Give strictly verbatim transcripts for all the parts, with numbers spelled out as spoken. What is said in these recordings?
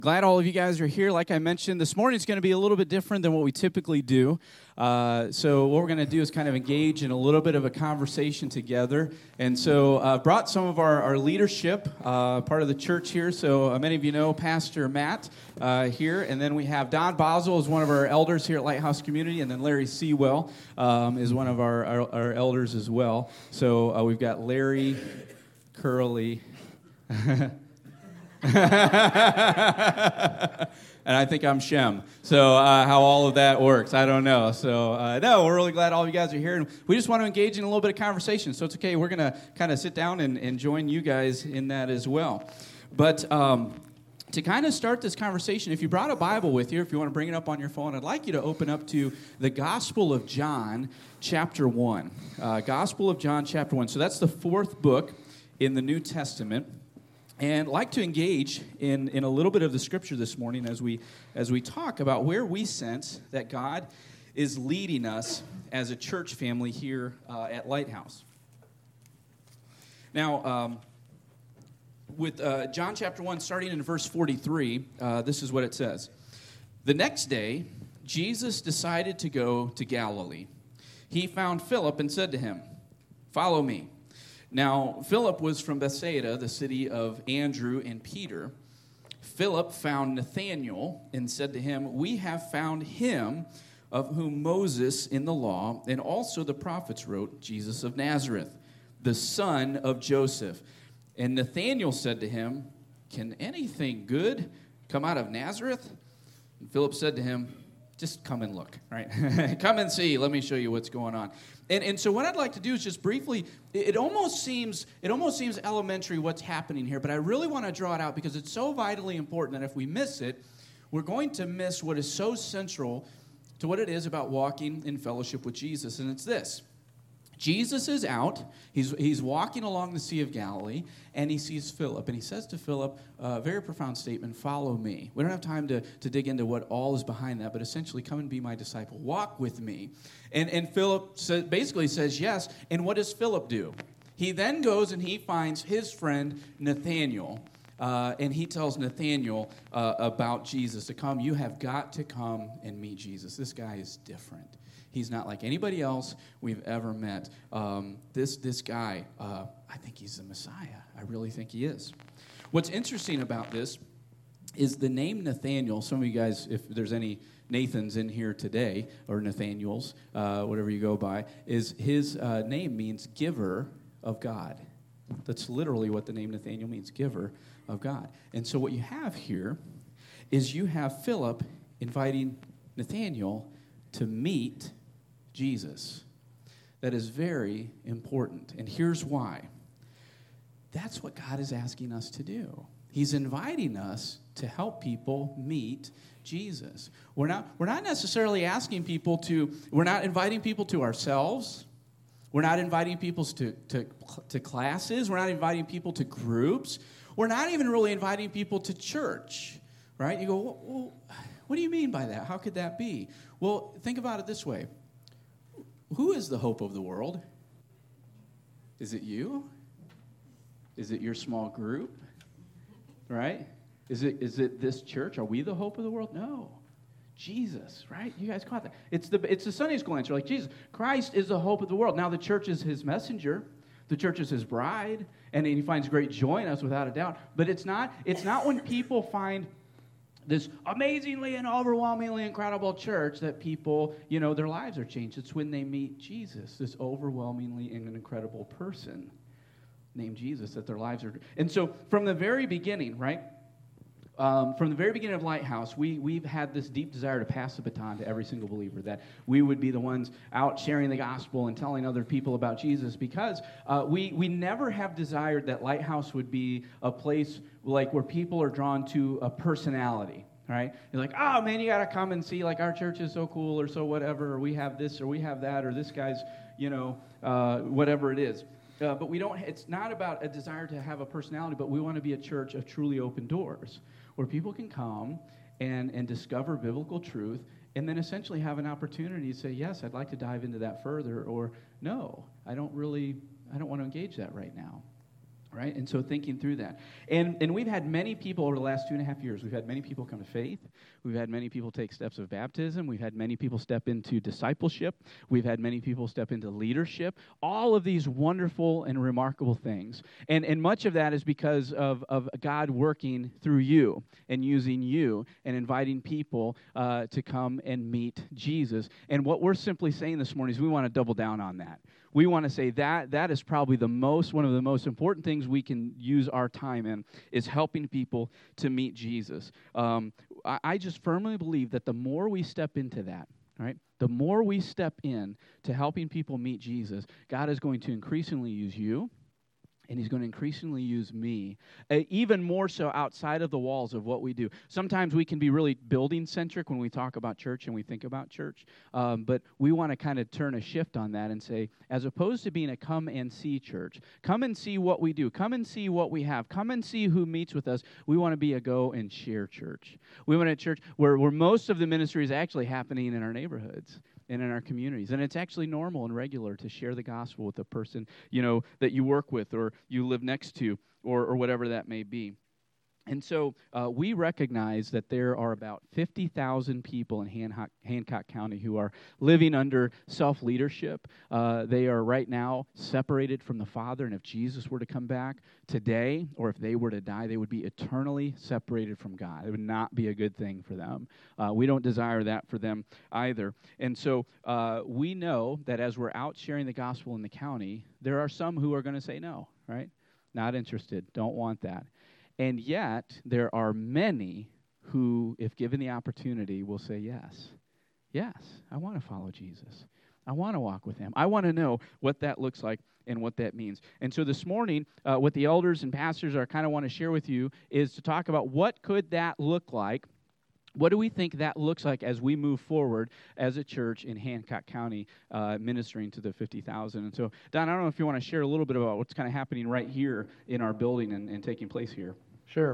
Glad all of you guys are here. Like I mentioned, this morning is going to be a little bit different than what we typically do. Uh, so what we're going to do is kind of engage in a little bit of a conversation together. And so I uh, brought some of our, our leadership, uh, part of the church here. So uh, many of you know Pastor Matt uh, here. And then we have Don Boswell is one of our elders here at Lighthouse Community. And then Larry Sewell um, is one of our, our, our elders as well. So uh, we've got Larry, Curly, and I think I'm Shem. So uh, how all of that works, I don't know. So uh, no, we're really glad all of you guys are here. And we just want to engage in a little bit of conversation. So it's okay. We're going to kind of sit down and, and join you guys in that as well. But um, to kind of start this conversation, if you brought a Bible with you, if you want to bring it up on your phone, I'd like you to open up to the Gospel of John, chapter one. Uh, Gospel of John, chapter one. So that's the fourth book in the New Testament. And I'd like to engage in, in a little bit of the scripture this morning as we as we talk about where we sense that God is leading us as a church family here uh, at Lighthouse. Now, um, with uh, John chapter one, starting in verse forty-three, uh, this is what it says. The next day, Jesus decided to go to Galilee. He found Philip and said to him, "Follow me." Now, Philip was from Bethsaida, the city of Andrew and Peter. Philip found Nathanael and said to him, "We have found him of whom Moses in the law and also the prophets wrote, Jesus of Nazareth, the son of Joseph." And Nathanael said to him, "Can anything good come out of Nazareth?" And Philip said to him, "Just come and look," right? Come and see. Let me show you what's going on. And and so what I'd like to do is just briefly, it, it almost seems it almost seems elementary what's happening here, but I really want to draw it out because it's so vitally important that if we miss it, we're going to miss what is so central to what it is about walking in fellowship with Jesus, and it's this. Jesus is out, he's he's walking along the Sea of Galilee, and he sees Philip, and he says to Philip, a very profound statement, "Follow me." We don't have time to, to dig into what all is behind that, but essentially, come and be my disciple. Walk with me. And, and Philip says, basically says yes, and what does Philip do? He then goes and he finds his friend Nathanael, uh, and he tells Nathanael uh, about Jesus to come. You have got to come and meet Jesus. This guy is different. He's not like anybody else we've ever met. Um, this this guy, uh, I think he's the Messiah. I really think he is. What's interesting about this is the name Nathanael. Some of you guys, if there's any Nathans in here today, or Nathaniels, uh, whatever you go by, is his uh, name means giver of God. That's literally what the name Nathanael means, giver of God. And so what you have here is you have Philip inviting Nathanael to meet Jesus. That is very important. And here's why. That's what God is asking us to do. He's inviting us to help people meet Jesus. We're not, we're not necessarily asking people to, we're not inviting people to ourselves. We're not inviting people to, to, to classes. We're not inviting people to groups. We're not even really inviting people to church, right? You go, well, what do you mean by that? How could that be? Well, think about it this way. Who is the hope of the world? Is it you? Is it your small group? Right? Is it is it this church? Are we the hope of the world? No. Jesus, right? You guys caught that. It's the it's the Sunday school answer. Like, Jesus, Christ is the hope of the world. Now the church is his messenger. The church is his bride, and he finds great joy in us without a doubt. But it's not it's not when people find this amazingly and overwhelmingly incredible church that people, you know, their lives are changed. It's when they meet Jesus, this overwhelmingly and incredible person named Jesus, that their lives are. And so from the very beginning, right, um, from the very beginning of Lighthouse, we, we've had this deep desire to pass the baton to every single believer, that we would be the ones out sharing the gospel and telling other people about Jesus, because uh, we, we never have desired that Lighthouse would be a place like where people are drawn to a personality, right? You're like, oh, man, you got to come and see, like, our church is so cool or so whatever, or we have this or we have that, or this guy's, you know, uh, whatever it is. Uh, but we don't. It's not about a desire to have a personality, but we want to be a church of truly open doors, where people can come and, and discover biblical truth, and then essentially have an opportunity to say, yes, I'd like to dive into that further, or no, I don't really, I don't want to engage that right now. Right? And so thinking through that. And and we've had many people over the last two and a half years, we've had many people come to faith. We've had many people take steps of baptism. We've had many people step into discipleship. We've had many people step into leadership. All of these wonderful and remarkable things. And and much of that is because of, of God working through you and using you and inviting people uh, to come and meet Jesus. And what we're simply saying this morning is we want to double down on that. We want to say that that is probably the most, one of the most important things we can use our time in is helping people to meet Jesus. Um, I, I just firmly believe that the more we step into that, right, the more we step in to helping people meet Jesus, God is going to increasingly use you. And he's going to increasingly use me, uh, even more so outside of the walls of what we do. Sometimes we can be really building-centric when we talk about church and we think about church, um, but we want to kind of turn a shift on that and say, as opposed to being a come-and-see church, come and see what we do, come and see what we have, come and see who meets with us. We want to be a go-and-share church. We want a church where, where most of the ministry is actually happening in our neighborhoods and in our communities. And it's actually normal and regular to share the gospel with a person, you know, that you work with or you live next to or, or whatever that may be. And so uh, we recognize that there are about fifty thousand people in Hancock, Hancock County who are living under self-leadership. Uh, they are right now separated from the Father, and if Jesus were to come back today, or if they were to die, they would be eternally separated from God. It would not be a good thing for them. Uh, we don't desire that for them either. And so uh, we know that as we're out sharing the gospel in the county, there are some who are going to say no, right? Not interested, don't want that. And yet, there are many who, if given the opportunity, will say, yes, yes, I want to follow Jesus. I want to walk with him. I want to know what that looks like and what that means. And so this morning, uh, what the elders and pastors are kind of want to share with you is to talk about what could that look like. What do we think that looks like as we move forward as a church in Hancock County uh, ministering to the fifty thousand? And so, Don, I don't know if you want to share a little bit about what's kind of happening right here in our building and, and taking place here. Sure.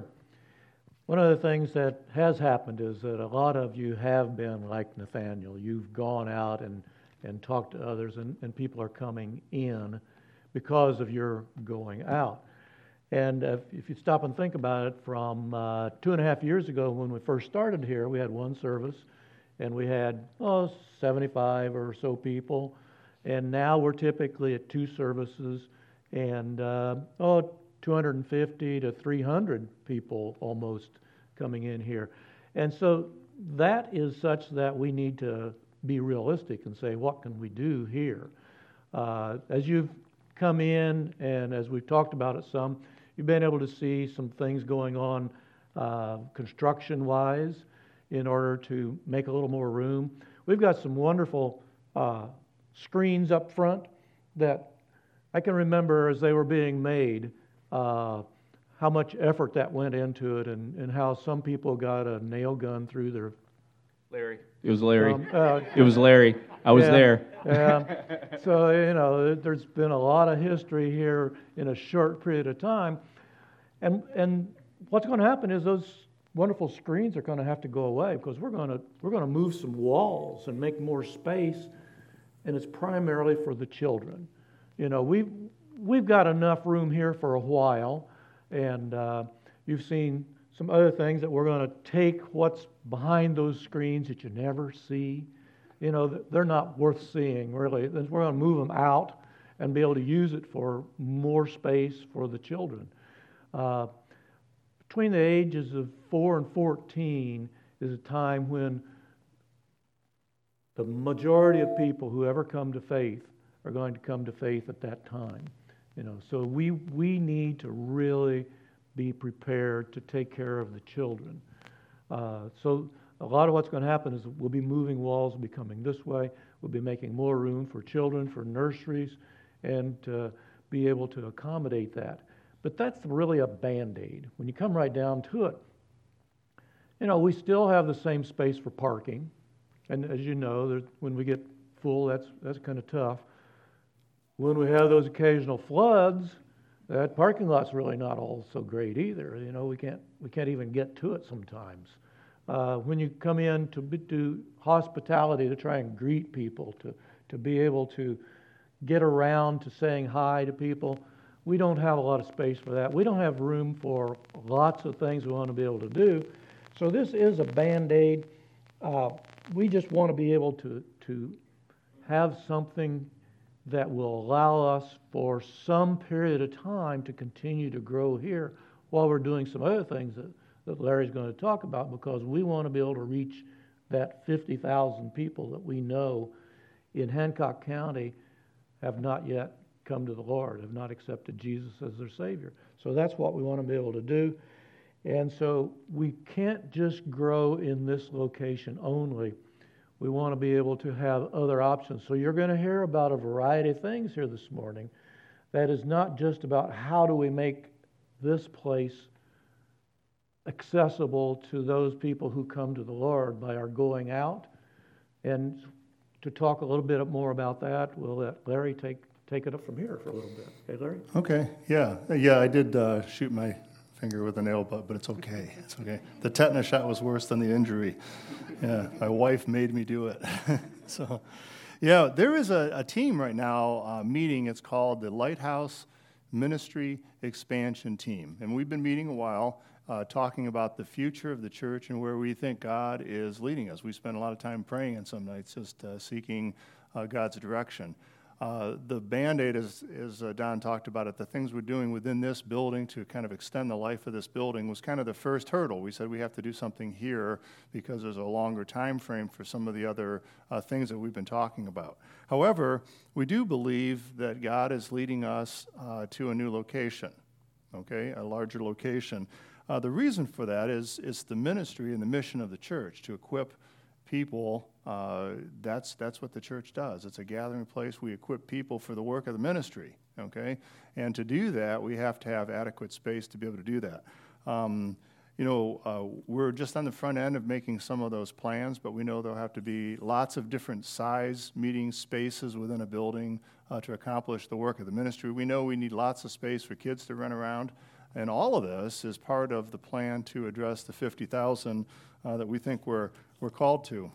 One of the things that has happened is that a lot of you have been like Nathaniel. You've gone out and, and talked to others, and, and people are coming in because of your going out. And if, if you stop and think about it, from uh, two and a half years ago when we first started here, we had one service, and we had, oh, seventy-five or so people. And now we're typically at two services, and, uh, oh, two hundred fifty to three hundred people almost coming in here. And so that is such that we need to be realistic and say, what can we do here? Uh, as you've come in, and as we've talked about it some, you've been able to see some things going on uh, construction-wise in order to make a little more room. We've got some wonderful uh, screens up front that I can remember as they were being made, uh, how much effort that went into it, and, and how some people got a nail gun through their... Larry. It was Larry. Um, uh, it was Larry. I was yeah, there. Yeah. So, you know, there's been a lot of history here in a short period of time. And and what's going to happen is those wonderful screens are going to have to go away, because we're going to we're going to move some walls and make more space, and it's primarily for the children. You know, we've we've got enough room here for a while, and uh, you've seen some other things that we're going to take what's behind those screens that you never see. You know, they're not worth seeing, really. We're going to move them out and be able to use it for more space for the children. Uh, between the ages of four and fourteen is a time when the majority of people who ever come to faith are going to come to faith at that time. You know, so we we need to really be prepared to take care of the children. Uh, so a lot of what's going to happen is we'll be moving walls, we'll be coming this way, we'll be making more room for children, for nurseries, and to be able to accommodate that. But that's really a Band-Aid. When you come right down to it, you know, we still have the same space for parking. And as you know, when we get full, that's that's kind of tough. When we have those occasional floods, that parking lot's really not all so great either. You know, we can't we can't even get to it sometimes. Uh, when you come in to do hospitality, to try and greet people, to to be able to get around to saying hi to people, we don't have a lot of space for that. We don't have room for lots of things we want to be able to do. So this is a Band-Aid. Uh, we just want to be able to, to have something that will allow us for some period of time to continue to grow here while we're doing some other things that, that Larry's going to talk about, because we want to be able to reach that fifty thousand people that we know in Hancock County have not yet come to the Lord, have not accepted Jesus as their Savior. So that's what we want to be able to do. And so we can't just grow in this location only. We want to be able to have other options. So you're going to hear about a variety of things here this morning that is not just about how do we make this place accessible to those people who come to the Lord by our going out. And to talk a little bit more about that, we'll let Larry take take it up from here for a little bit. Okay, Larry? Okay, yeah. Yeah, I did uh, shoot my finger with a nail, but, but it's okay. It's okay. The tetanus shot was worse than the injury. Yeah, my wife made me do it. So, yeah, there is a, a team right now uh, meeting. It's called the Lighthouse Ministry Expansion Team. And we've been meeting a while, uh, talking about the future of the church and where we think God is leading us. We spend a lot of time praying and some nights just uh, seeking uh, God's direction. Uh, the Band-Aid, as, as uh, Don talked about it, the things we're doing within this building to kind of extend the life of this building was kind of the first hurdle. We said we have to do something here because there's a longer time frame for some of the other uh, things that we've been talking about. However, we do believe that God is leading us uh, to a new location, okay, a larger location. Uh, the reason for that is it's the ministry and the mission of the church to equip people. Uh, that's that's what the church does. It's a gathering place. We equip people for the work of the ministry, okay? And to do that, we have to have adequate space to be able to do that. Um, you know, uh, we're just on the front end of making some of those plans, but we know there'll have to be lots of different size meeting spaces within a building uh, to accomplish the work of the ministry. We know we need lots of space for kids to run around, and all of this is part of the plan to address the fifty thousand uh, that we think we're we're called to.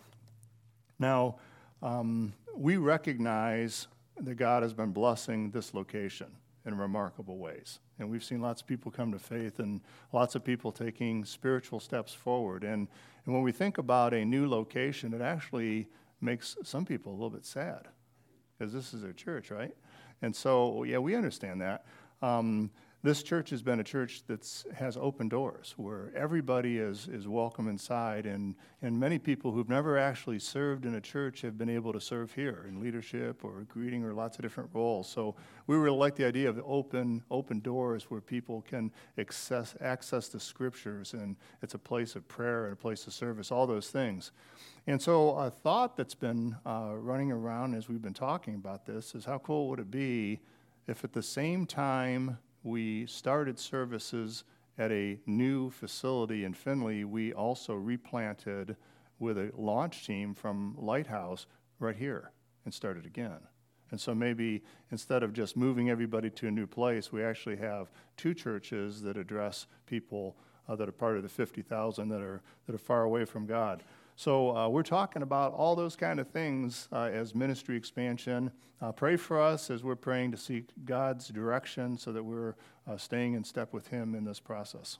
Now, um, we recognize that God has been blessing this location in remarkable ways. And we've seen lots of people come to faith and lots of people taking spiritual steps forward. And, and when we think about a new location, it actually makes some people a little bit sad because this is their church, right? And so, yeah, we understand that. Um, This church has been a church that has open doors where everybody is, is welcome inside, and, and many people who've never actually served in a church have been able to serve here in leadership or greeting or lots of different roles. So we really like the idea of open open doors where people can access, access the scriptures, and it's a place of prayer and a place of service, all those things. And so a thought that's been uh, running around as we've been talking about this is how cool would it be if at the same time we started services at a new facility in Findlay, we also replanted with a launch team from Lighthouse right here and started again. And so maybe instead of just moving everybody to a new place, we actually have two churches that address people uh, that are part of the fifty thousand that are that are far away from God. So uh, we're talking about all those kind of things uh, as ministry expansion. Uh, pray for us as we're praying to seek God's direction so that we're uh, staying in step with Him in this process.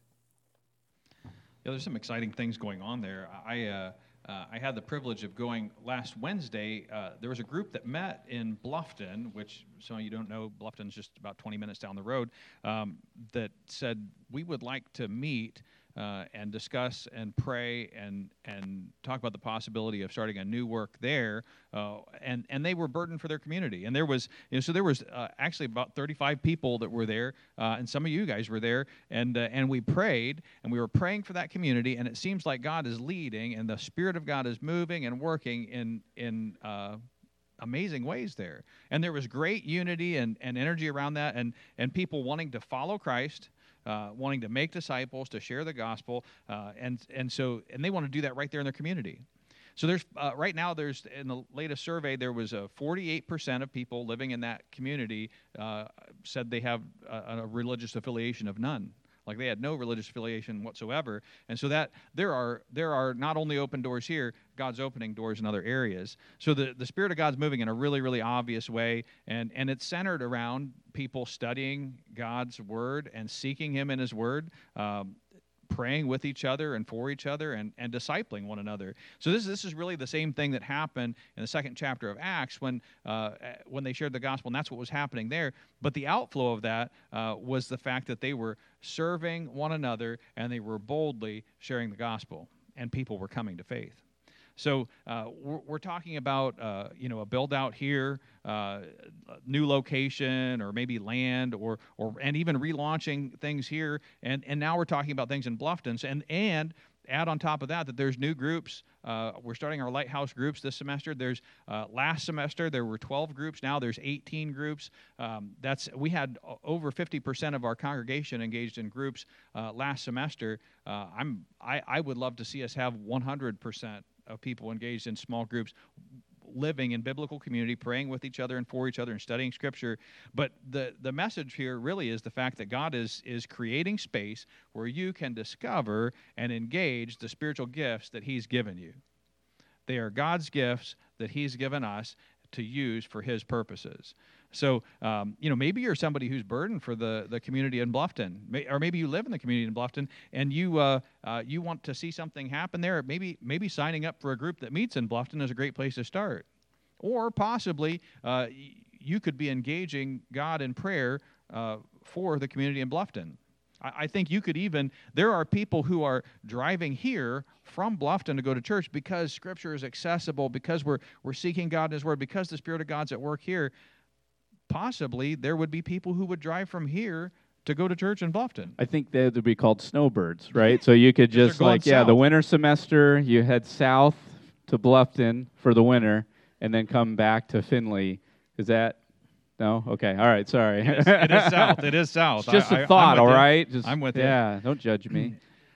Yeah, there's some exciting things going on there. I uh, uh, I had the privilege of going last Wednesday. Uh, there was a group that met in Bluffton, which some of you don't know, Bluffton's just about twenty minutes down the road, um, that said we would like to meet Uh, and discuss and pray and and talk about the possibility of starting a new work there, uh, and and they were burdened for their community. And there was, you know, so there was uh, actually about thirty-five people that were there, uh, and some of you guys were there, and uh, and we prayed, and we were praying for that community, and it seems like God is leading, and the Spirit of God is moving and working in in. Uh, amazing ways there. And there was great unity and, and energy around that, and, and people wanting to follow Christ, uh, wanting to make disciples, to share the gospel, uh, and and so and they want to do that right there in their community. So there's uh, right now there's in the latest survey there was a forty-eight percent of people living in that community uh, said they have a, a religious affiliation of none. Like they had no religious affiliation whatsoever. And so that there are there are not only open doors here, God's opening doors in other areas. So the, the Spirit of God's moving in a really, really obvious way, and, and it's centered around people studying God's Word and seeking Him in His Word, um, praying with each other and for each other, and, and discipling one another. So this, this is really the same thing that happened in the second chapter of Acts when uh, when they shared the gospel, and that's what was happening there. But the outflow of that uh, was the fact that they were serving one another, and they were boldly sharing the gospel, and people were coming to faith. So uh, we're, we're talking about, uh, you know, a build out here, uh, new location, or maybe land, or or and even relaunching things here. And and now we're talking about things in Bluffton. And and add on top of that that there's new groups. Uh, we're starting our Lighthouse groups this semester. There's uh, last semester there were twelve groups. Now there's eighteen groups. Um, that's we had over fifty percent of our congregation engaged in groups uh, last semester. Uh, I'm I, I would love to see us have one hundred percent of people engaged in small groups, living in biblical community, praying with each other and for each other and studying Scripture. But the, the message here really is the fact that God is, is creating space where you can discover and engage the spiritual gifts that He's given you. They are God's gifts that He's given us to use for His purposes. So, um, you know, maybe you're somebody who's burdened for the, the community in Bluffton, May, or maybe you live in the community in Bluffton, and you uh, uh, you want to see something happen there. Maybe maybe signing up for a group that meets in Bluffton is a great place to start. Or possibly uh, you could be engaging God in prayer uh, for the community in Bluffton. I, I think you could even, there are people who are driving here from Bluffton to go to church because Scripture is accessible, because we're we're seeking God in His Word, because the Spirit of God's at work here. Possibly there would be people who would drive from here to go to church in Bluffton. I think they would be called snowbirds, right? So you could just like, yeah, south. the winter semester, you head south to Bluffton for the winter, and then come back to Findlay. Is that, no? Okay, all right, sorry. It is, it is south. It is south. It's just I, a thought, I, all you. right? Just, I'm with yeah, you. Yeah, don't judge me.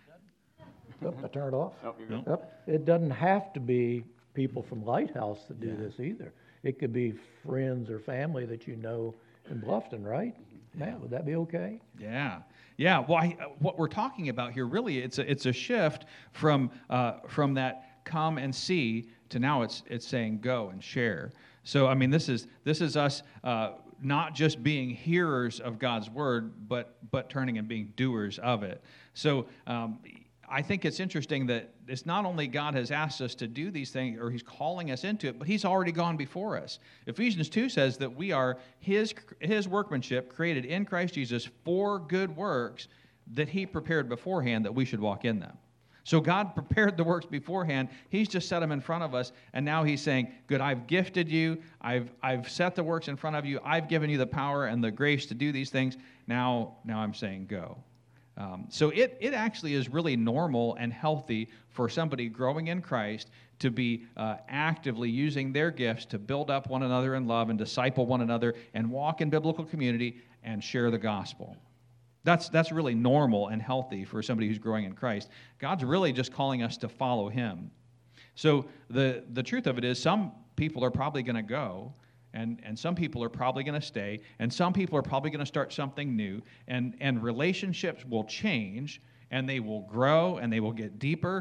Yep, I turn it off. Oh, you're good. Yep. It doesn't have to be people from Lighthouse that do this either. It could be friends or family that you know in Bluffton, right? Matt, would that be okay? Yeah, yeah. Well, I, what we're talking about here, really, it's a, it's a shift from uh, from that come and see to now it's it's saying go and share. So, I mean, this is this is us uh, not just being hearers of God's word, but but turning and being doers of it. So. Um, I think it's interesting that it's not only God has asked us to do these things, or He's calling us into it, but He's already gone before us. Ephesians two says that we are His, His workmanship, created in Christ Jesus for good works that He prepared beforehand that we should walk in them. So God prepared the works beforehand. He's just set them in front of us, and now He's saying, good, I've gifted you. I've I've set the works in front of you. I've given you the power and the grace to do these things. Now, now I'm saying go. Um, so it, it actually is really normal and healthy for somebody growing in Christ to be uh, actively using their gifts to build up one another in love and disciple one another and walk in biblical community and share the gospel. That's, that's really normal and healthy for somebody who's growing in Christ. God's really just calling us to follow Him. So the, the truth of it is some people are probably going to go, And, and some people are probably going to stay, and some people are probably going to start something new, and, and relationships will change, and they will grow, and they will get deeper.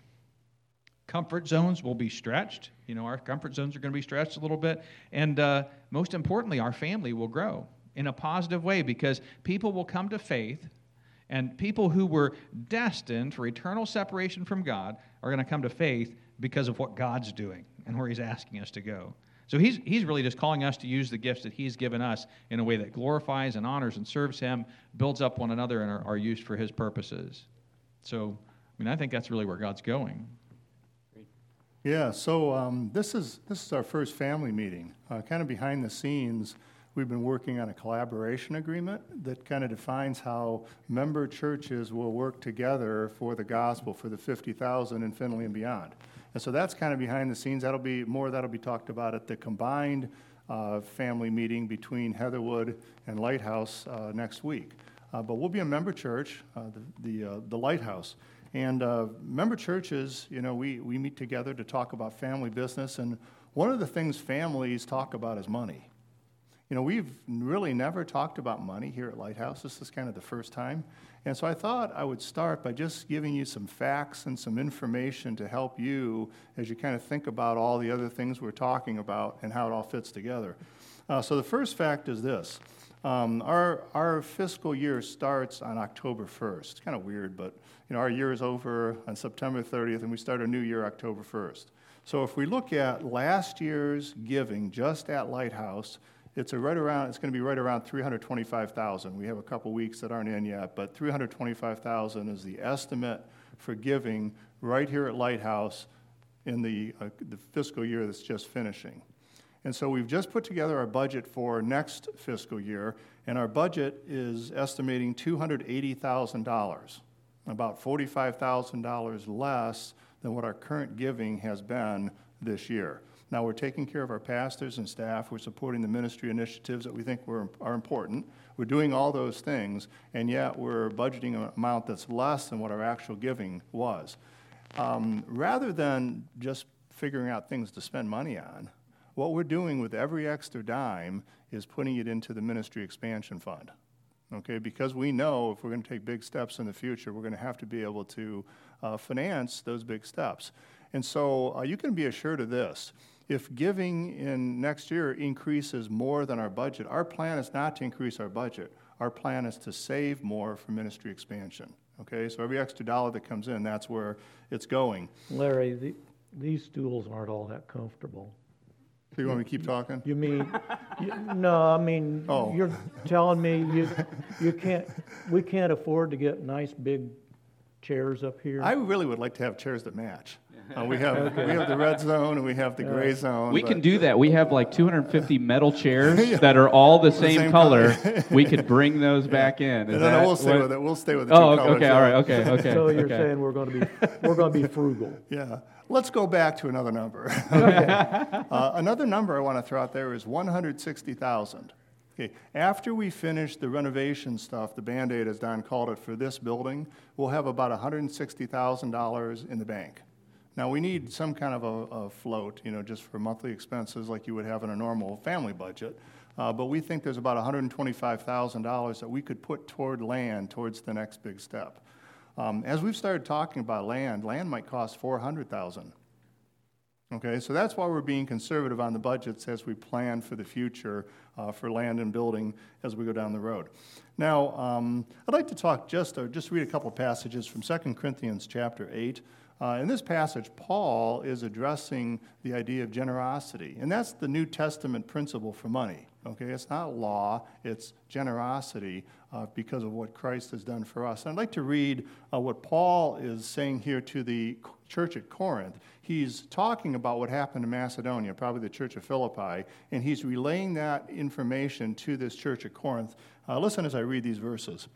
Comfort zones will be stretched. You know, our comfort zones are going to be stretched a little bit. And uh, most importantly, our family will grow in a positive way because people will come to faith, and people who were destined for eternal separation from God are going to come to faith because of what God's doing and where He's asking us to go. So he's he's really just calling us to use the gifts that He's given us in a way that glorifies and honors and serves Him, builds up one another, and are, are used for His purposes. So, I mean, I think that's really where God's going. Yeah, so um, this is this is our first family meeting. Uh, kind of behind the scenes, we've been working on a collaboration agreement that kind of defines how member churches will work together for the gospel for the fifty thousand in Findlay and beyond. And so that's kind of behind the scenes. That'll be more that'll be talked about at the combined uh, family meeting between Heatherwood and Lighthouse uh, next week. Uh, but we'll be a member church, uh, the the, uh, the Lighthouse. And uh, member churches, you know, we, we meet together to talk about family business. And one of the things families talk about is money. You know, we've really never talked about money here at Lighthouse. This is kind of the first time. And so I thought I would start by just giving you some facts and some information to help you as you kind of think about all the other things we're talking about and how it all fits together. Uh, so the first fact is this. Um, our, our fiscal year starts on October first. It's kind of weird, but you know, our year is over on September thirtieth, and we start a new year October first. So if we look at last year's giving just at Lighthouse, it's a right around. It's going to be right around three hundred twenty-five thousand. We have a couple weeks that aren't in yet, but three hundred twenty-five thousand is the estimate for giving right here at Lighthouse in the uh, the fiscal year that's just finishing. And so we've just put together our budget for next fiscal year, and our budget is estimating two hundred eighty thousand dollars, about forty-five thousand dollars less than what our current giving has been this year. Now, we're taking care of our pastors and staff. We're supporting the ministry initiatives that we think were, are important. We're doing all those things, and yet we're budgeting an amount that's less than what our actual giving was. Um, rather than just figuring out things to spend money on, what we're doing with every extra dime is putting it into the ministry expansion fund. Okay, because we know if we're going to take big steps in the future, we're going to have to be able to uh, finance those big steps. And so uh, you can be assured of this. If giving in next year increases more than our budget, our plan is not to increase our budget. Our plan is to save more for ministry expansion. Okay, so every extra dollar that comes in, that's where it's going. Larry, the, these stools aren't all that comfortable. So you want me to keep talking? You mean, you, no, I mean, Oh. you're telling me you, you can't, we can't afford to get nice big chairs up here? I really would like to have chairs that match. Uh, we have we have the red zone and we have the gray zone. We but- can do that. We have like two hundred fifty metal chairs that are all the same, same color. color. We could bring those back in. Is And that then we'll stay what- with it. We'll stay with the Oh, two okay, colors. okay, yeah. all right, okay, okay. So you're okay. saying we're going to be, we're going to be frugal. Yeah. Let's go back to another number. uh, another number I want to throw out there is one hundred sixty thousand. Okay. After we finish the renovation stuff, the Band-Aid, as Don called it, for this building, we'll have about one hundred sixty thousand dollars in the bank. Now, we need some kind of a, a float, you know, just for monthly expenses like you would have in a normal family budget. Uh, but we think there's about one hundred twenty-five thousand dollars that we could put toward land towards the next big step. Um, as we've started talking about land, land might cost four hundred thousand dollars. Okay, so that's why we're being conservative on the budgets as we plan for the future uh, for land and building as we go down the road. Now, um, I'd like to talk just, or just read a couple passages from Second Corinthians chapter eight. Uh, in this passage, Paul is addressing the idea of generosity, and that's the New Testament principle for money. Okay, it's not law, it's generosity uh, because of what Christ has done for us. And I'd like to read uh, what Paul is saying here to the church at Corinth. He's talking about what happened in Macedonia, probably the church of Philippi, and he's relaying that information to this church at Corinth. Uh, listen as I read these verses.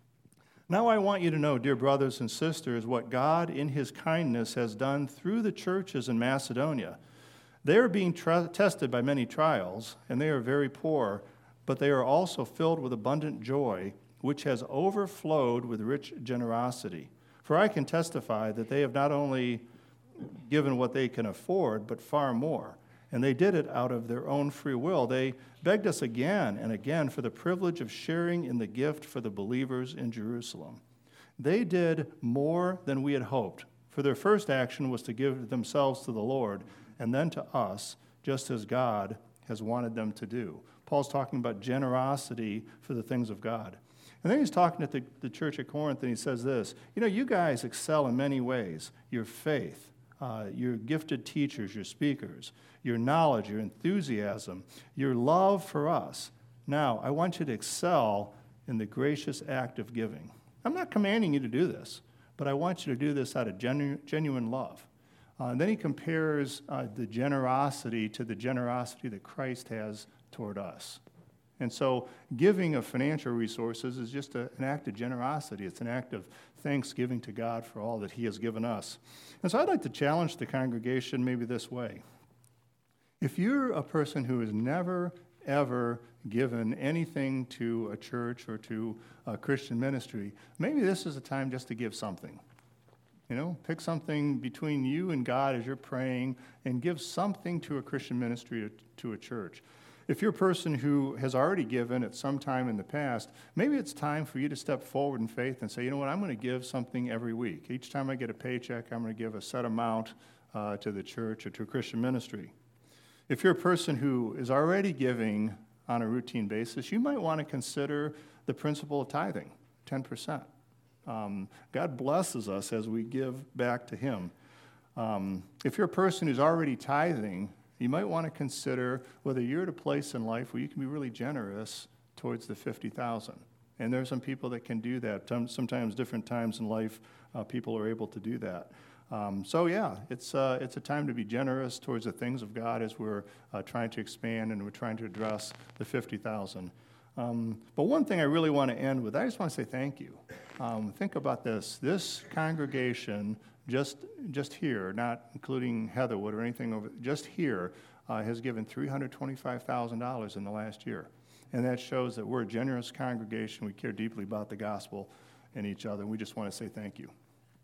Now I want you to know, dear brothers and sisters, what God in his kindness has done through the churches in Macedonia. They are being tra- tested by many trials, and they are very poor, but they are also filled with abundant joy, which has overflowed with rich generosity. For I can testify that they have not only given what they can afford, but far more. And they did it out of their own free will. They begged us again and again for the privilege of sharing in the gift for the believers in Jerusalem. They did more than we had hoped, for their first action was to give themselves to the Lord, and then to us, just as God has wanted them to do. Paul's talking about generosity for the things of God. And then he's talking at the, the church at Corinth, and he says this, you know, you guys excel in many ways. Your faith, uh, your gifted teachers, your speakers, your knowledge, your enthusiasm, your love for us. Now, I want you to excel in the gracious act of giving. I'm not commanding you to do this, but I want you to do this out of genu- genuine love. Uh, and then he compares uh, the generosity to the generosity that Christ has toward us. And so giving of financial resources is just a, an act of generosity. It's an act of thanksgiving to God for all that he has given us. And so I'd like to challenge the congregation maybe this way. If you're a person who has never, ever given anything to a church or to a Christian ministry, maybe this is a time just to give something. You know, pick something between you and God as you're praying and give something to a Christian ministry, to, to a church. If you're a person who has already given at some time in the past, maybe it's time for you to step forward in faith and say, you know what, I'm going to give something every week. Each time I get a paycheck, I'm going to give a set amount uh, to the church or to a Christian ministry. If you're a person who is already giving on a routine basis, you might want to consider the principle of tithing, ten percent. Um, God blesses us as we give back to Him. Um, if you're a person who's already tithing, you might want to consider whether you're at a place in life where you can be really generous towards the fifty thousand. And there are some people that can do that. Sometimes different times in life, uh, people are able to do that. Um, so yeah, it's uh, it's a time to be generous towards the things of God as we're uh, trying to expand and we're trying to address the fifty thousand. Um, but one thing I really want to end with, I just want to say thank you. Um, think about this. This congregation, just just here, not including Heatherwood or anything over, just here, uh, has given three hundred twenty-five thousand dollars in the last year. And that shows that we're a generous congregation. We care deeply about the gospel and each other. And we just want to say thank you.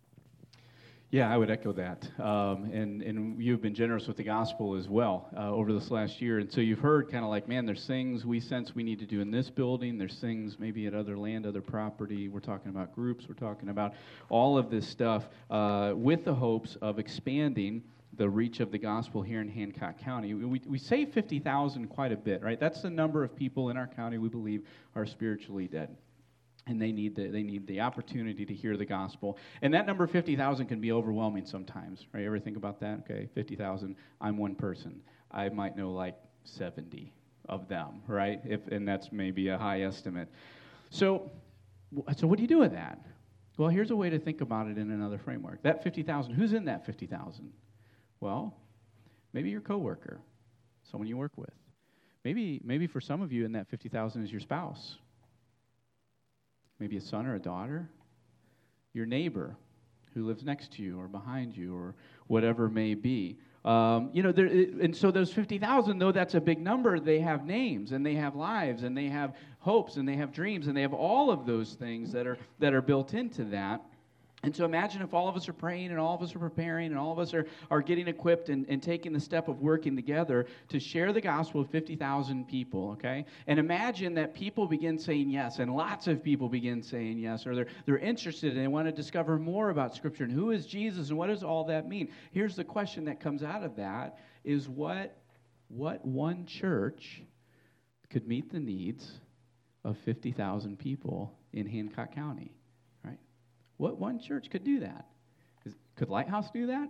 Yeah, I would echo that. Um, and, and you've been generous with the gospel as well uh, over this last year. And so you've heard kind of like, man, there's things we sense we need to do in this building. There's things maybe at other land, other property. We're talking about groups. We're talking about all of this stuff uh, with the hopes of expanding the reach of the gospel here in Hancock County. We, we say fifty thousand quite a bit, right? That's the number of people in our county we believe are spiritually dead. And they need the they need the opportunity to hear the gospel. And that number fifty thousand can be overwhelming sometimes, right? Ever think about that? Okay, fifty thousand, I'm one person. I might know like seventy of them, right? If and that's maybe a high estimate. So, so what do you do with that? Well, here's a way to think about it in another framework. That fifty thousand, who's in that fifty thousand? Well, maybe your coworker, someone you work with. Maybe maybe for some of you in that fifty thousand is your spouse. Maybe a son or a daughter, your neighbor who lives next to you or behind you or whatever may be. Um, you know, there, and so those fifty thousand, though that's a big number, they have names and they have lives and they have hopes and they have dreams and they have all of those things that are that are built into that. And so imagine if all of us are praying and all of us are preparing and all of us are, are getting equipped and, and taking the step of working together to share the gospel with fifty thousand people, okay? And imagine that people begin saying yes, and lots of people begin saying yes, or they're, they're interested and they want to discover more about Scripture and who is Jesus and what does all that mean? Here's the question that comes out of that is what, what one church could meet the needs of fifty thousand people in Hancock County? What one church could do that? Is, could Lighthouse do that?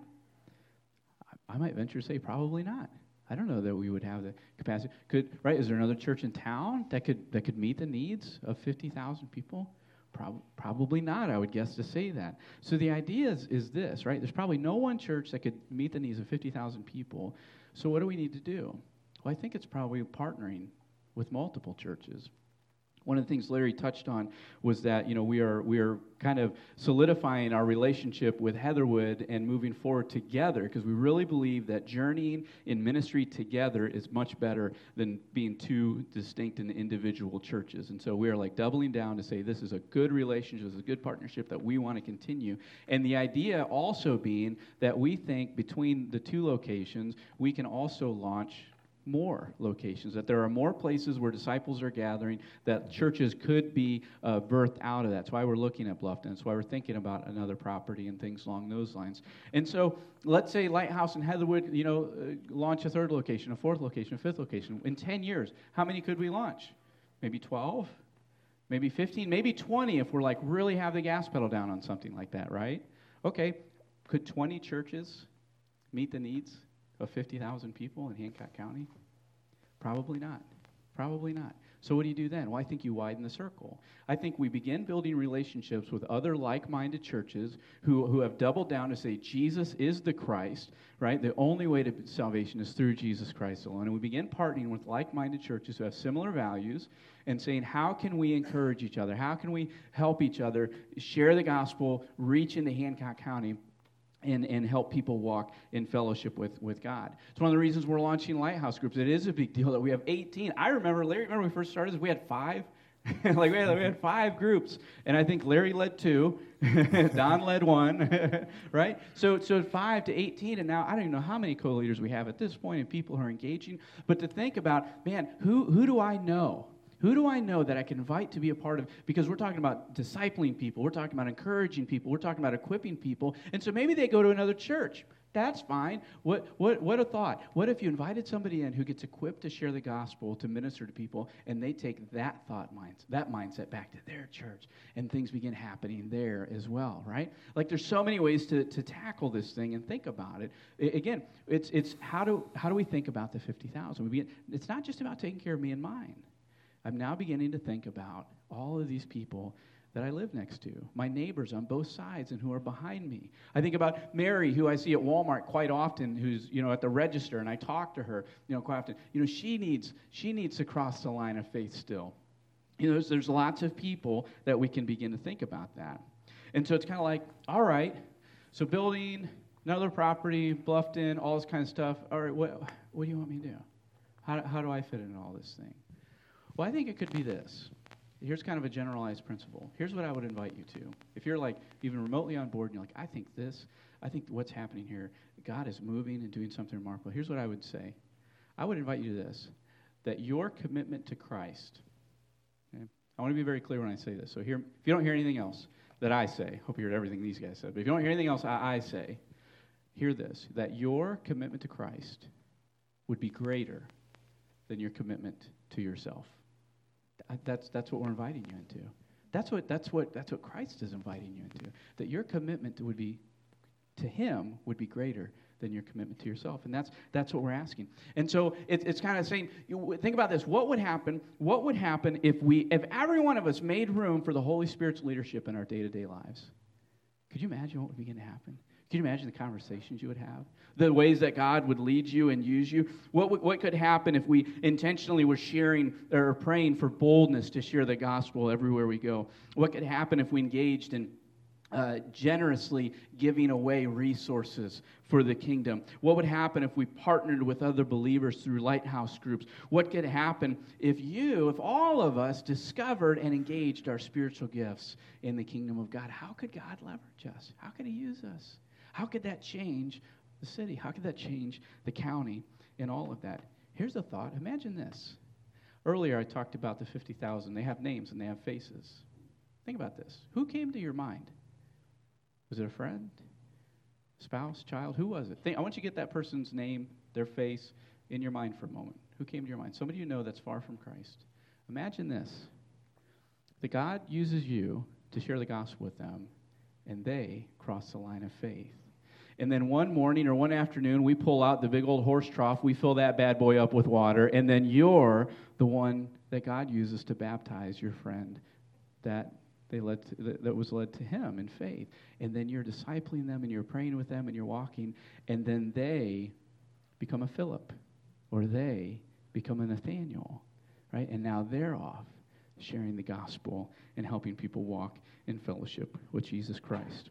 I, I might venture to say probably not. I don't know that we would have the capacity. Could right? Is there another church in town that could that could meet the needs of fifty thousand people? Prob- probably not. I would guess to say that. So the idea is, is this, right? There's probably no one church that could meet the needs of fifty thousand people. So what do we need to do? Well, I think it's probably partnering with multiple churches. One of the things Larry touched on was that, you know, we are we are kind of solidifying our relationship with Heatherwood and moving forward together because we really believe that journeying in ministry together is much better than being two distinct and individual churches. And so we are like doubling down to say this is a good relationship, this is a good partnership that we want to continue. And the idea also being that we think between the two locations, we can also launch more locations, that there are more places where disciples are gathering, that churches could be uh, birthed out of that. That's why we're looking at Bluffton. That's why we're thinking about another property and things along those lines. And so let's say Lighthouse and Heatherwood, you know, uh, launch a third location, a fourth location, a fifth location. In ten years, how many could we launch? Maybe twelve? Maybe fifteen? Maybe twenty if we're like really have the gas pedal down on something like that, right? Okay, could twenty churches meet the needs of fifty thousand people in Hancock County? Probably not. Probably not. So what do you do then? Well, I think you widen the circle. I think we begin building relationships with other like-minded churches who, who have doubled down to say Jesus is the Christ, right? The only way to salvation is through Jesus Christ alone. And we begin partnering with like-minded churches who have similar values and saying, how can we encourage each other? How can we help each other share the gospel, reach into Hancock County, And, and help people walk in fellowship with, with God. It's one of the reasons we're launching Lighthouse groups. It is a big deal that we have eighteen. I remember, Larry, remember when we first started this, we had five. Like we had, we had five groups, and I think Larry led two, Don led one, right? So so five to eighteen, and now I don't even know how many co-leaders we have at this point, and people who are engaging. But to think about, man, who who do I know? Who do I know that I can invite to be a part of? Because we're talking about discipling people, we're talking about encouraging people, we're talking about equipping people, and so maybe they go to another church. That's fine. What what what a thought. What if you invited somebody in who gets equipped to share the gospel, to minister to people, and they take that thought minds, that mindset back to their church, and things begin happening there as well, right? Like there's so many ways to, to tackle this thing and think about it. I, again, it's it's how do how do we think about the fifty thousand? We begin, it's not just about taking care of me and mine. I'm now beginning to think about all of these people that I live next to, my neighbors on both sides and who are behind me. I think about Mary, who I see at Walmart quite often, who's, you know, at the register, and I talk to her, you know, quite often. You know, she needs she needs to cross the line of faith still. You know, there's, there's lots of people that we can begin to think about that. And so it's kind of like, all right, so building another property, Bluffton, all this kind of stuff. All right, what what do you want me to do? How how do I fit into all this thing? Well, I think it could be this. Here's kind of a generalized principle. Here's what I would invite you to. If you're like even remotely on board and you're like, I think this, I think what's happening here, God is moving and doing something remarkable. Here's what I would say. I would invite you to this, that your commitment to Christ, okay? I want to be very clear when I say this. So here, if you don't hear anything else that I say, hope you heard everything these guys said, but if you don't hear anything else I, I say, hear this, that your commitment to Christ would be greater than your commitment to yourself. That's that's what we're inviting you into. That's what that's what that's what Christ is inviting you into. That your commitment would be to Him would be greater than your commitment to yourself, and that's that's what we're asking. And so it, it's kind of saying, you, think about this: what would happen? What would happen if we, if every one of us made room for the Holy Spirit's leadership in our day-to-day lives? Could you imagine what would begin to happen? Can you imagine the conversations you would have? The ways that God would lead you and use you? What w- what could happen if we intentionally were sharing or praying for boldness to share the gospel everywhere we go? What could happen if we engaged in uh, generously giving away resources for the kingdom? What would happen if we partnered with other believers through lighthouse groups? What could happen if you, if all of us discovered and engaged our spiritual gifts in the kingdom of God? How could God leverage us? How could He use us? How could that change the city? How could that change the county and all of that? Here's a thought. Imagine this. Earlier I talked about the fifty thousand. They have names and they have faces. Think about this. Who came to your mind? Was it a friend, spouse, child? Who was it? Think, I want you to get that person's name, their face, in your mind for a moment. Who came to your mind? Somebody you know that's far from Christ. Imagine this. That God uses you to share the gospel with them, and they cross the line of faith. And then one morning or one afternoon, we pull out the big old horse trough, we fill that bad boy up with water, and then you're the one that God uses to baptize your friend that they led to, that, that was led to Him in faith. And then you're discipling them, and you're praying with them, and you're walking, and then they become a Philip, or they become a Nathaniel, right? And now they're off sharing the gospel and helping people walk in fellowship with Jesus Christ.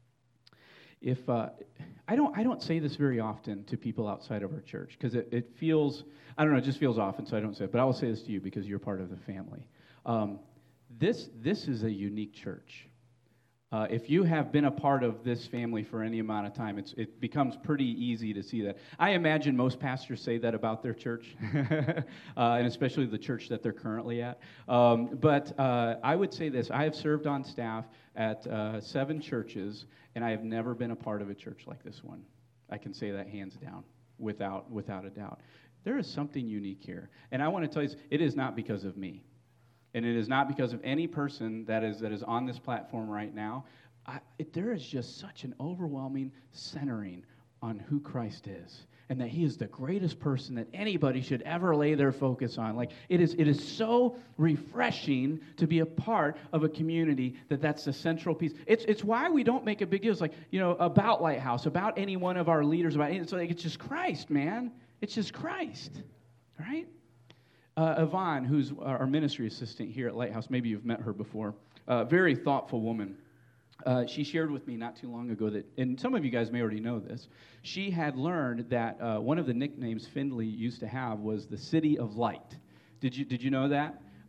If uh, I don't, I don't say this very often to people outside of our church because it, it feels, I don't know, it just feels often, so I don't say it. But I will say this to you because you're part of the family. Um, this, this is a unique church. Uh, if you have been a part of this family for any amount of time, it's, it becomes pretty easy to see that. I imagine most pastors say that about their church, uh, and especially the church that they're currently at. Um, but uh, I would say this. I have served on staff at uh, seven churches, and I have never been a part of a church like this one. I can say that hands down, without without a doubt. There is something unique here. And I want to tell you, it is not because of me. And it is not because of any person that is that is on this platform right now. I, it, there is just such an overwhelming centering on who Christ is, and that He is the greatest person that anybody should ever lay their focus on. Like it is, it is so refreshing to be a part of a community that that's the central piece. It's it's why we don't make a big deal. It's like, you know, about Lighthouse, about any one of our leaders, about it's like it's just Christ, man. It's just Christ, right? Uh, Yvonne, who's our ministry assistant here at Lighthouse, maybe you've met her before, a uh, very thoughtful woman. Uh, she shared with me not too long ago that, and some of you guys may already know this, she had learned that uh, one of the nicknames Findlay used to have was the City of Light. Did you did you know that?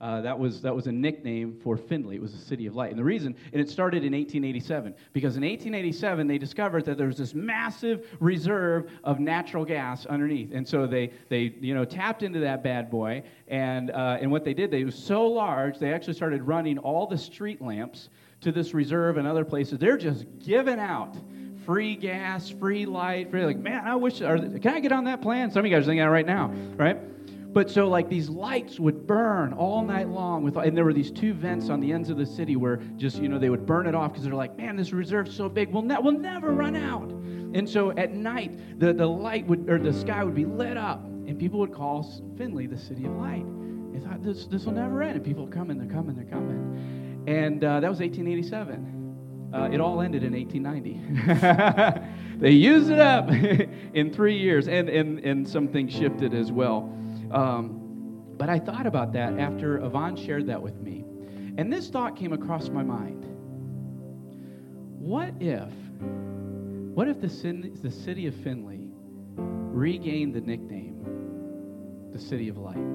Uh, that was that was a nickname for Findlay. It was the city of light. And the reason, and it started in eighteen eighty-seven, because in eighteen eighty-seven they discovered that there was this massive reserve of natural gas underneath. And so they they you know tapped into that bad boy, and uh, and what they did, they was so large, they actually started running all the street lamps to this reserve and other places. They're just giving out free gas, free light, free, like, man, I wish, or, can I get on that plan? Some of you guys are thinking that right now, right? But so, like, these lights would burn all night long, with, and there were these two vents on the ends of the city where just, you know, they would burn it off because they're like, man, this reserve's so big, we'll, ne- we'll never run out. And so at night, the, the light would, or the sky would be lit up, and people would call Findlay the city of light. They thought, this this will never end, and people are coming, they're coming, they're coming. And uh, that was eighteen eighty-seven. Uh, it all ended in eighteen ninety. They used it up in three years, and, and, and some things shifted as well. Um, but I thought about that after Yvonne shared that with me. And this thought came across my mind. What if, what if the, sin, the city of Findlay regained the nickname, the City of Light?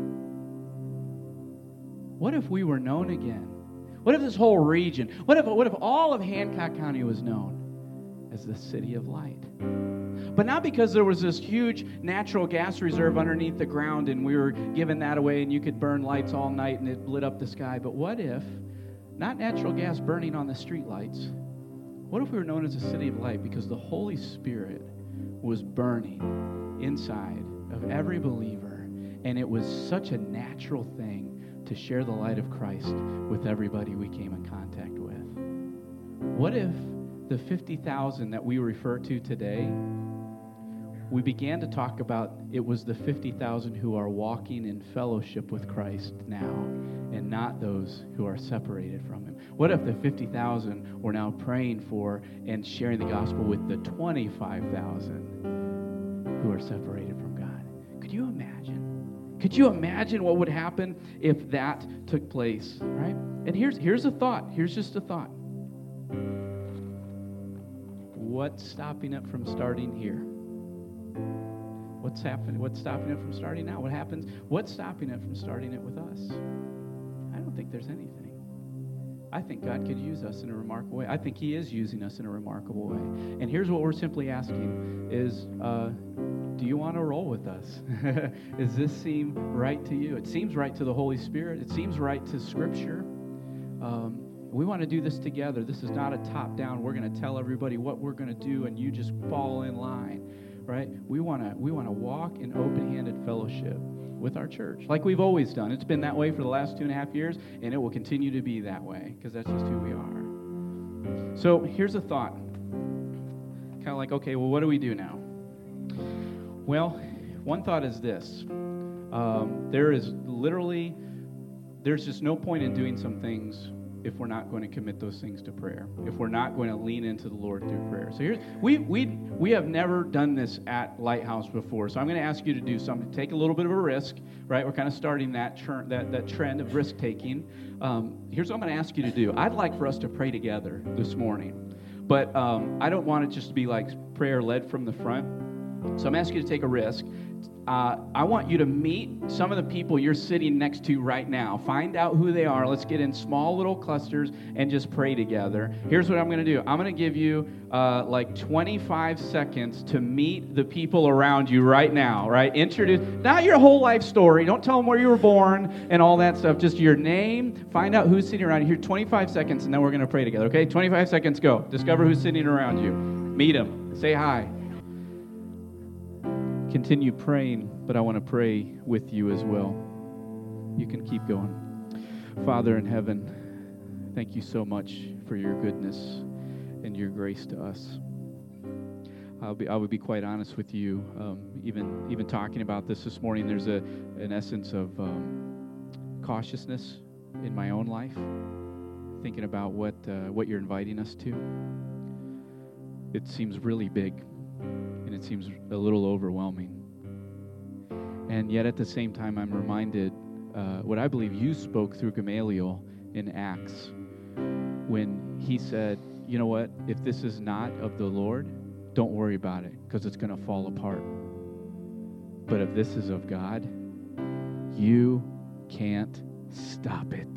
What if we were known again? What if this whole region, what if, what if all of Hancock County was known as the City of Light? But not because there was this huge natural gas reserve underneath the ground and we were giving that away and you could burn lights all night and it lit up the sky. But what if, not natural gas burning on the street lights, what if we were known as the City of Light because the Holy Spirit was burning inside of every believer, and it was such a natural thing to share the light of Christ with everybody we came in contact with? What if the fifty thousand that we refer to today, we began to talk about it was the fifty thousand who are walking in fellowship with Christ now and not those who are separated from him? What if the fifty thousand were now praying for and sharing the gospel with the twenty-five thousand who are separated from God? Could you imagine? Could you imagine what would happen if that took place, right? And here's here's a thought. Here's just a thought. What's stopping it from starting here? What's happening? What's stopping it from starting now? What happens? What's stopping it from starting it with us? I don't think there's anything. I think God could use us in a remarkable way. I think he is using us in a remarkable way. And here's what we're simply asking is, uh, do you want to roll with us? Does this seem right to you? It seems right to the Holy Spirit. It seems right to Scripture. Um, we want to do this together. This is not a top-down, we're going to tell everybody what we're going to do and you just fall in line, right? We want to we want to walk in open-handed fellowship with our church, like we've always done. It's been that way for the last two and a half years, and it will continue to be that way, because that's just who we are. So here's a thought. Kind of like, okay, well, what do we do now? Well, one thought is this. Um, there is literally, there's just no point in doing some things if we're not going to commit those things to prayer, if we're not going to lean into the Lord through prayer. So here's, we we we have never done this at Lighthouse before, so I'm going to ask you to do something, take a little bit of a risk, right? We're kind of starting that chur- that, that trend of risk-taking. Um, here's what I'm going to ask you to do. I'd like for us to pray together this morning, but um, I don't want it just to be like prayer led from the front, so I'm asking you to take a risk. Uh, I want you to meet some of the people you're sitting next to right now. Find out who they are. Let's get in small little clusters and just pray together. Here's what I'm going to do. I'm going to give you uh, like twenty-five seconds to meet the people around you right now, right? Introduce, not your whole life story. Don't tell them where you were born and all that stuff. Just your name. Find out who's sitting around you. Here, twenty-five seconds, and then we're going to pray together, okay? twenty-five seconds, go. Discover who's sitting around you. Meet them. Say hi. Continue praying, but I want to pray with you as well. You can keep going. Father in heaven, thank you so much for your goodness and your grace to us. I'll be, I would be quite honest with you. Um, even even talking about this this morning, there's a an essence of um, cautiousness in my own life, thinking about what uh, what you're inviting us to. It seems really big. And it seems a little overwhelming. And yet at the same time, I'm reminded uh, what I believe you spoke through Gamaliel in Acts when he said, you know what, if this is not of the Lord, don't worry about it, because it's going to fall apart. But if this is of God, you can't stop it.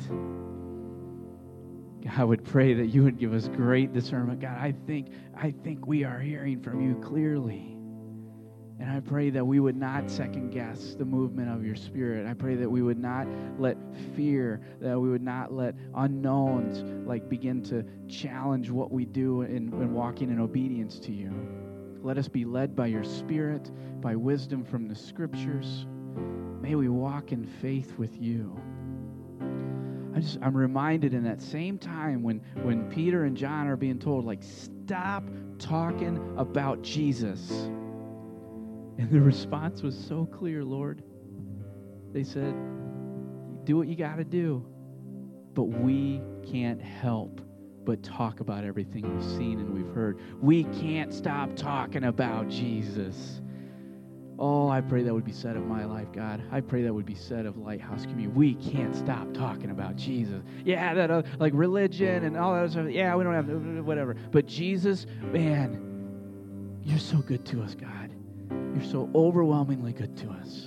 God, I would pray that you would give us great discernment. God, I think, I think we are hearing from you clearly. And I pray that we would not second guess the movement of your Spirit. I pray that we would not let fear, that we would not let unknowns like begin to challenge what we do in, in walking in obedience to you. Let us be led by your Spirit, by wisdom from the Scriptures. May we walk in faith with you. I just, I'm reminded in that same time when, when Peter and John are being told, like, stop talking about Jesus. And the response was so clear, Lord. They said, do what you got to do. But we can't help but talk about everything we've seen and we've heard. We can't stop talking about Jesus. Oh, I pray that would be said of my life, God. I pray that would be said of Lighthouse Community. We can't stop talking about Jesus. Yeah, that uh, like religion and all that stuff. Yeah, we don't have whatever. But Jesus, man, you're so good to us, God. You're so overwhelmingly good to us.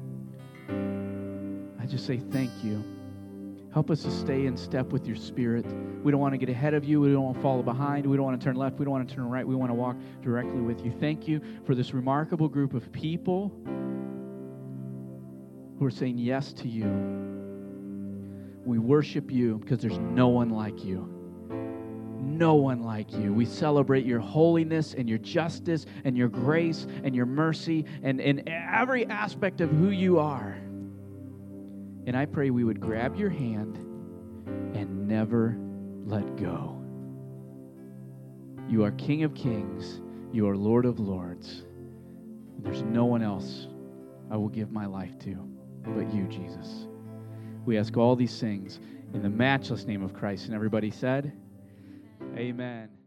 I just say thank you. Help us to stay in step with your Spirit. We don't want to get ahead of you. We don't want to follow behind. We don't want to turn left. We don't want to turn right. We want to walk directly with you. Thank you for this remarkable group of people who are saying yes to you. We worship you because there's no one like you. No one like you. We celebrate your holiness and your justice and your grace and your mercy and, and every aspect of who you are. And I pray we would grab your hand and never let go. You are King of Kings. You are Lord of Lords. And there's no one else I will give my life to but you, Jesus. We ask all these things in the matchless name of Christ. And everybody said, amen.